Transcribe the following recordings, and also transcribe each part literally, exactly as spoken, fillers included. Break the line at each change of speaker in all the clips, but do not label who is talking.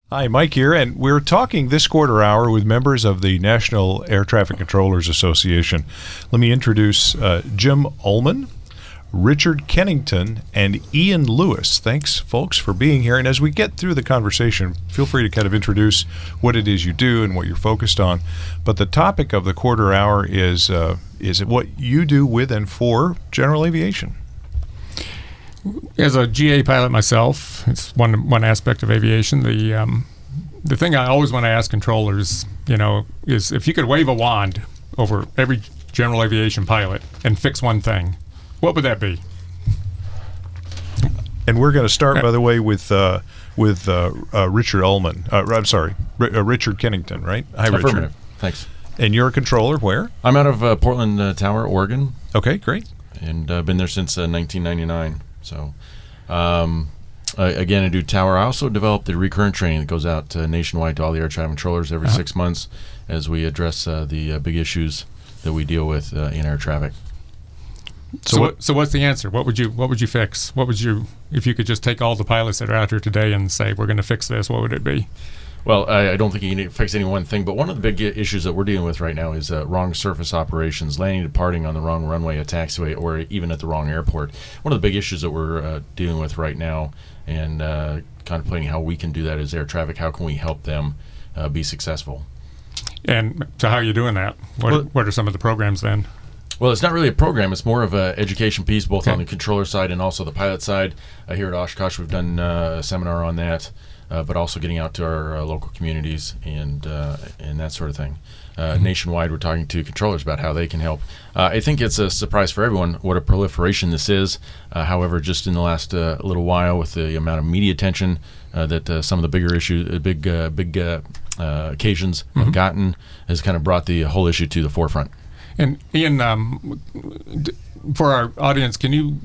Hi, Mike here, and we're talking this quarter hour with members of the National Air Traffic Controllers Association. Let me introduce uh, Jim Ullman, Richard Kennington, and Ian Lewis. Thanks, folks, for being here. And as we get through the conversation, feel free to kind of introduce what it is you do and what you're focused on. But the topic of the quarter hour is uh, is what you do with and for general aviation.
As a G A pilot myself, it's one one aspect of aviation. The um, the thing I always want to ask controllers, you know, is if you could wave a wand over every general aviation pilot and fix one thing, what would that be?
And we're going to start, by the way, with uh, with uh, uh, Richard Ullman. Uh, I'm sorry, R- uh, Richard Kennington, right? Hi, Richard.
Thanks.
And you're a controller where?
I'm out of uh, Portland uh, Tower, Oregon.
Okay, great.
And I've uh, been there since uh, nineteen ninety-nine. So, um, uh, again, I do tower. I also developed the recurrent training that goes out uh, nationwide to all the air traffic controllers every uh-huh. six months as we address uh, the uh, big issues that we deal with uh, in air traffic.
So, so, what, so what's the answer? What would you What would you fix? What would you, if you could just take all the pilots that are out here today and say we're going to fix this? What would it be?
Well, I, I don't think you need to fix any one thing, but one of the big issues that we're dealing with right now is uh, wrong surface operations, landing, departing on the wrong runway, a taxiway, or even at the wrong airport. One of the big issues that we're uh, dealing with right now and uh, contemplating how we can do that as air traffic. How can we help them uh, be successful?
And so how are you doing that? What, well, what are some of the programs then?
Well, it's not really a program. It's more of an education piece, both
okay.
on the controller side and also the pilot side. Uh, here at Oshkosh, we've done uh, a seminar on that. Uh, but also getting out to our uh, local communities and uh, and that sort of thing. Uh, mm-hmm. Nationwide, we're talking to controllers about how they can help. Uh, I think it's a surprise for everyone what a proliferation this is. Uh, however, just in the last uh, little while, with the amount of media attention uh, that uh, some of the bigger issues, uh, big uh, big uh, uh, occasions mm-hmm. have gotten, has kind of brought the whole issue to the forefront.
And Ian, um, for our audience, can you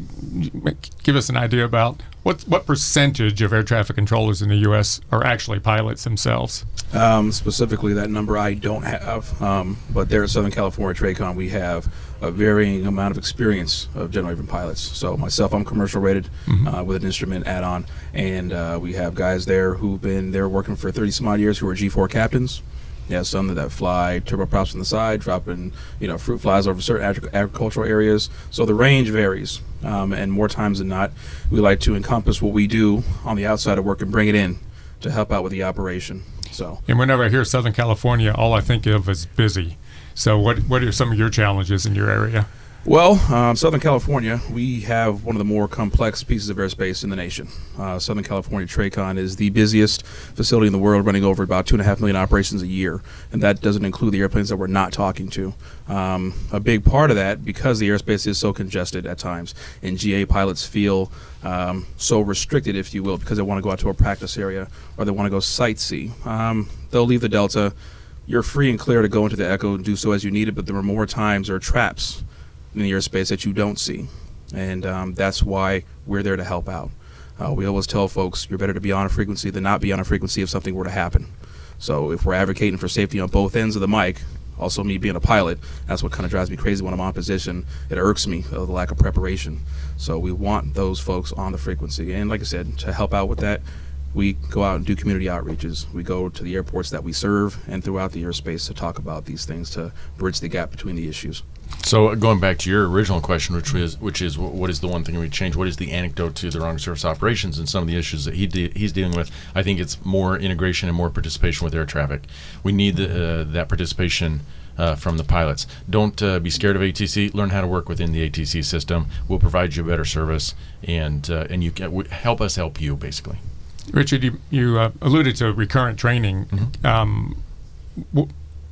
give us an idea about what what percentage of air traffic controllers in the U S are actually pilots themselves?
Um, specifically, that number I don't have, um, but there at Southern California TRACON, we have a varying amount of experience of general aviation pilots. So myself, I'm commercial rated mm-hmm. uh, with an instrument add-on, and uh, we have guys there who've been there working for thirty some odd years who are G four captains. Yeah, some that fly turboprops on the side, dropping, you know, fruit flies over certain agri- agricultural areas. So the range varies, um, and more times than not, we like to encompass what we do on the outside of work and bring it in to help out with the operation. So.
And whenever I hear Southern California, all I think of is busy. So what what are some of your challenges in your area?
Well, um, Southern California, we have one of the more complex pieces of airspace in the nation. Uh, Southern California TRACON is the busiest facility in the world, running over about two and a half million operations a year, and that doesn't include the airplanes that we're not talking to. Um, a big part of that, because the airspace is so congested at times, and G A pilots feel um, so restricted, if you will, because they want to go out to a practice area or they want to go sightsee. Um, they'll leave the Delta. You're free and clear to go into the Echo and do so as you need it, but there are more times there are traps in the airspace that you don't see, and um, that's why we're there to help out. Uh, we always tell folks you're better to be on a frequency than not be on a frequency if something were to happen. So if we're advocating for safety on both ends of the mic, also me being a pilot, that's what kind of drives me crazy when I'm on position. It irks me, uh, the lack of preparation. So we want those folks on the frequency, and like I said, to help out with that, we go out and do community outreaches. We go to the airports that we serve and throughout the airspace to talk about these things, to bridge the gap between the issues.
So going back to your original question, which is which is what is the one thing we change? What is the antidote to the wrong surface operations and some of the issues that he de- he's dealing with? I think it's more integration and more participation with air traffic. We need the, uh, that participation uh, from the pilots. Don't uh, be scared of A T C. Learn how to work within the A T C system. We'll provide you a better service, and uh, and you can w- help us help you, basically.
Richard, you, you uh, alluded to recurrent training. Mm-hmm. Um, w-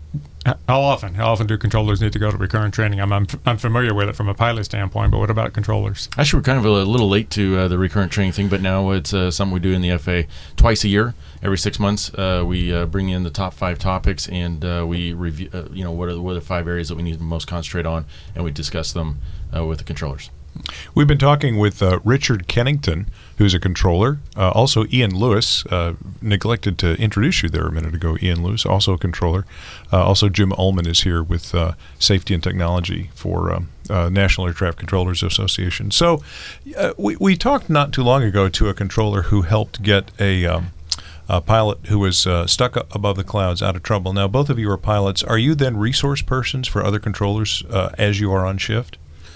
How often? How often do controllers need to go to recurrent training? I'm, I'm I'm familiar with it from a pilot standpoint, but what about controllers?
Actually, we're kind of a little late to uh, the recurrent training thing, but now it's uh, something we do in the F A twice a year. Every six months, uh, we uh, bring in the top five topics, and uh, we review. Uh, you know, what are, the, what are the five areas that we need to most concentrate on, and we discuss them uh, with the controllers.
We've been talking with uh, Richard Kennington, who's a controller. Uh, also, Ian Lewis, uh, neglected to introduce you there a minute ago. Ian Lewis, also a controller. Uh, also, Jim Ullman is here with uh, Safety and Technology for um, uh, National Air Traffic Controllers Association. So uh, we, we talked not too long ago to a controller who helped get a um, a pilot who was uh, stuck up above the clouds, out of trouble. Now, both of you are pilots. Are you then resource persons for other controllers uh, as you are on shift?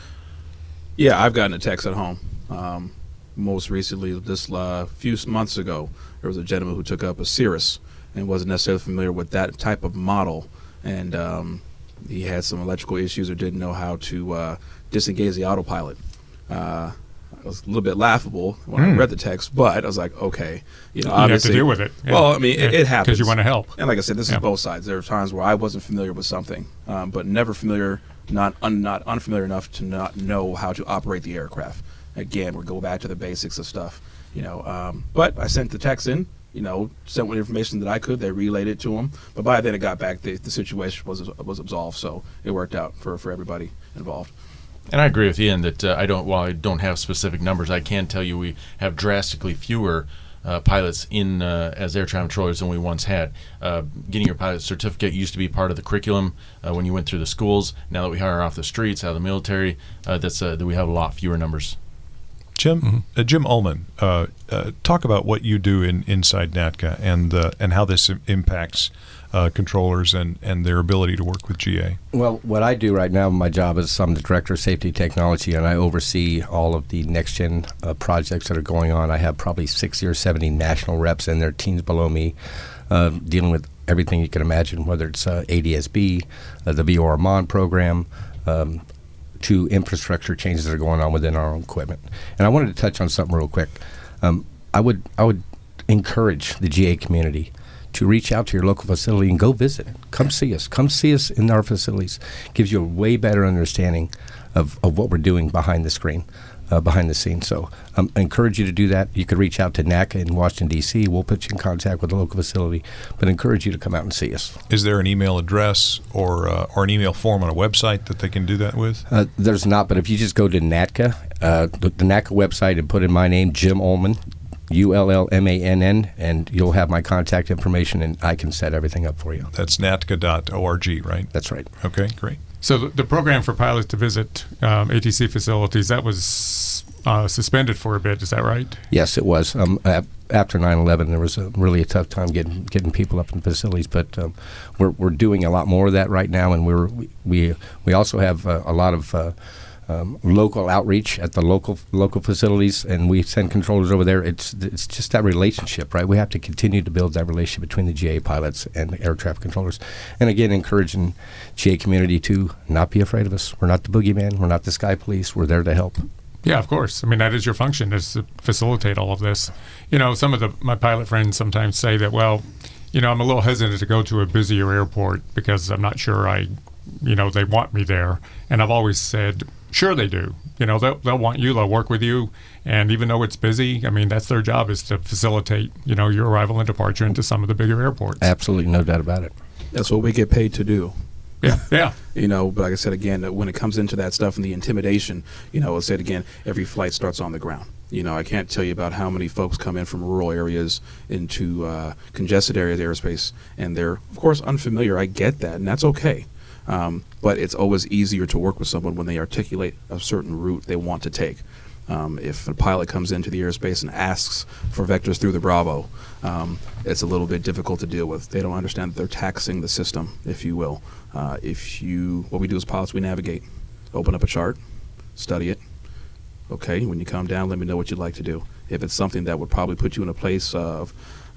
Yeah, I've gotten a text at home. Um, most recently, this uh, few months ago, there was a gentleman who took up a Cirrus and wasn't necessarily familiar with that type of model, and um, he had some electrical issues or didn't know how to uh, disengage the autopilot. Uh, it was a little bit laughable when mm. I read the text, but I was like, okay, you know,
you have
obviously,
to deal with it. Yeah.
Well, I mean,
yeah.
it, it happens
because you want to help.
And like I said, this
yeah.
is both sides. There are times where I wasn't familiar with something, um, but never familiar, not un, not unfamiliar enough to not know how to operate the aircraft. Again, we go back to the basics of stuff, you know. Um, but I sent the text in. You know, sent what information that I could. They relayed it to them. But by then it got back, the, the situation was was absolved. So it worked out for, for everybody involved.
And I agree with Ian that uh, I don't, while I don't have specific numbers, I can tell you we have drastically fewer uh, pilots in uh, as air traffic controllers than we once had. Uh, getting your pilot certificate used to be part of the curriculum uh, when you went through the schools. Now that we hire off the streets, out of the military, uh, that's uh, that we have a lot fewer numbers.
Jim, mm-hmm. uh, Jim Ullman, uh, uh, talk about what you do in inside NATCA and uh, and how this im- impacts uh, controllers and, and their ability to work with G A.
Well, what I do right now, my job is I'm the Director of Safety Technology, and I oversee all of the next-gen uh, projects that are going on. I have probably sixty or seventy national reps and their teams below me uh, dealing with everything you can imagine, whether it's uh, A D S B, uh, the V O R M O N program, um, to infrastructure changes that are going on within our own equipment. And I wanted to touch on something real quick. Um, I would I would encourage the G A community to reach out to your local facility and go visit. Come see us. Come see us in our facilities. Gives you a way better understanding of, of what we're doing behind the screen, uh, behind the scenes. So um, I encourage you to do that. You could reach out to NACA in Washington, D C. We'll put you in contact with the local facility, but I encourage you to come out and see us.
Is there an email address or uh, or an email form on a website that they can do that with?
Uh, there's not, but if you just go to NATCA, uh, the, the NACA website, and put in my name, Jim Ullman, U L L M A N N, and you'll have my contact information, and I can set everything up for you.
That's natca dot org, right?
That's right.
Okay, great.
So the, the program for pilots to visit um, A T C facilities, that was uh, suspended for a bit, is that right?
Yes, it was. Um, after nine eleven, there was a, really a tough time getting getting people up in facilities, but um, we're we're doing a lot more of that right now, and we're we we also have uh, a lot of uh, um, local outreach at the local local facilities, and we send controllers over there. It's it's just that relationship, right? We have to continue to build that relationship between the G A pilots and the air traffic controllers, and again, encouraging G A community to not be afraid of us. We're not the boogeyman. We're not the sky police. We're there to help.
Yeah, of course. I mean, that is your function, is to facilitate all of this. You know, some of the my pilot friends sometimes say that, well, you know, I'm a little hesitant to go to a busier airport because I'm not sure I, you know, they want me there. And I've always said, sure they do. You know, they'll, they'll want you, they'll work with you. And even though it's busy, I mean, that's their job, is to facilitate, you know, your arrival and departure into some of the bigger airports.
Absolutely, no doubt about it.
That's what we get paid to do.
Yeah, yeah.
You know, but like I said, again, when it comes into that stuff and the intimidation, you know, I said again, every flight starts on the ground. You know, I can't tell you about how many folks come in from rural areas into uh, congested areas of airspace, and they're, of course, unfamiliar. I get that, and that's okay. Um, but it's always easier to work with someone when they articulate a certain route they want to take. Um, if a pilot comes into the airspace and asks for vectors through the Bravo, um, it's a little bit difficult to deal with. They don't understand that they're taxing the system, if you will. Uh, if you, what we do as pilots, we navigate. Open up a chart, study it. Okay, when you come down, let me know what you'd like to do. If it's something that would probably put you in a place of,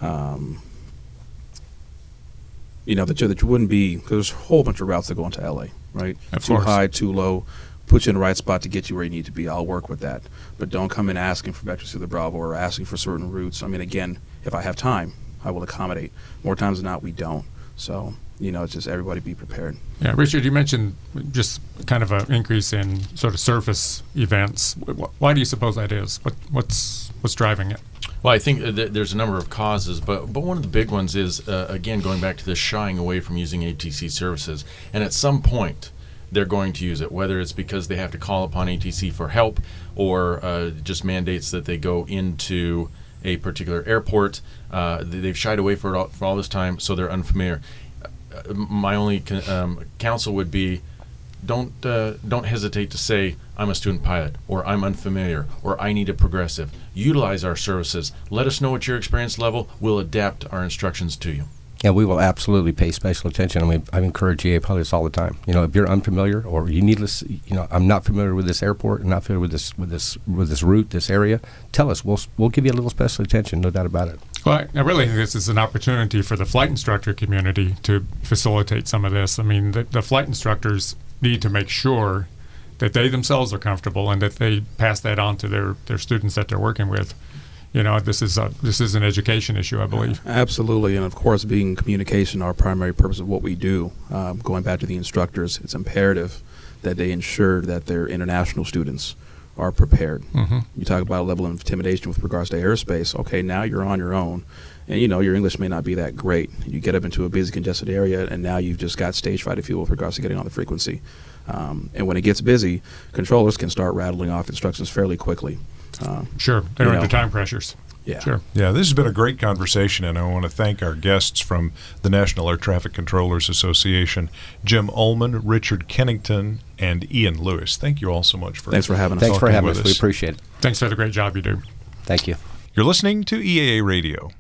um, you know, that you, that you wouldn't be, because there's a whole bunch of routes that go into L A, right?
Of
too
course.
high, too low. Put you in the right spot to get you where you need to be. I'll work with that. But don't come in asking for vectors through the Bravo or asking for certain routes. I mean, again, if I have time, I will accommodate. More times than not, we don't. So, you know, it's just everybody be prepared.
Yeah, Richard, you mentioned just kind of an increase in sort of surface events. Wh- Why do you suppose that is? What, what's what's driving it?
Well, I think th- there's a number of causes, but but one of the big ones is, uh, again, going back to this shying away from using A T C services. And at some point, they're going to use it, whether it's because they have to call upon A T C for help or uh, just mandates that they go into a particular airport. Uh, they've shied away for, it all, for all this time, so they're unfamiliar. Uh, my only con- um, counsel would be don't uh, don't hesitate to say, I'm a student pilot, or I'm unfamiliar, or I need a progressive. Utilize our services. Let us know at your experience level. We'll adapt our instructions to you.
Yeah, we will absolutely pay special attention. I mean, I encourage G A pilots all the time. You know, if you're unfamiliar or you need to, you know, I'm not familiar with this airport, I'm not familiar with this with this with this route, this area. Tell us. We'll we'll give you a little special attention, no doubt about it.
Well, I, I really think this is an opportunity for the flight instructor community to facilitate some of this. I mean, the, the flight instructors need to make sure that they themselves are comfortable and that they pass that on to their, their students that they're working with. You know, this is a this is an education issue, I believe.
Absolutely, and of course, being communication our primary purpose of what we do. Um, going back to the instructors, it's imperative that they ensure that their international students are prepared.
Mm-hmm.
You talk about a level of intimidation with regards to airspace. Okay, now you're on your own, and you know your English may not be that great. You get up into a busy, congested area, and now you've just got stage fright, if you will, with regards to getting on the frequency. Um, and when it gets busy, controllers can start rattling off instructions fairly quickly. Um,
Sure, they're
you
under
know.
time pressures.
Yeah.
Sure.
Yeah, this has been a great conversation, and I want to thank our guests from the National Air Traffic Controllers Association, Jim Ullman, Richard Kennington, and Ian Lewis. Thank you all so much for
Thanks for having us.
Thanks for
talking
having
with
us. We appreciate it.
Thanks for the great job you do.
Thank you.
You're listening to E A A Radio.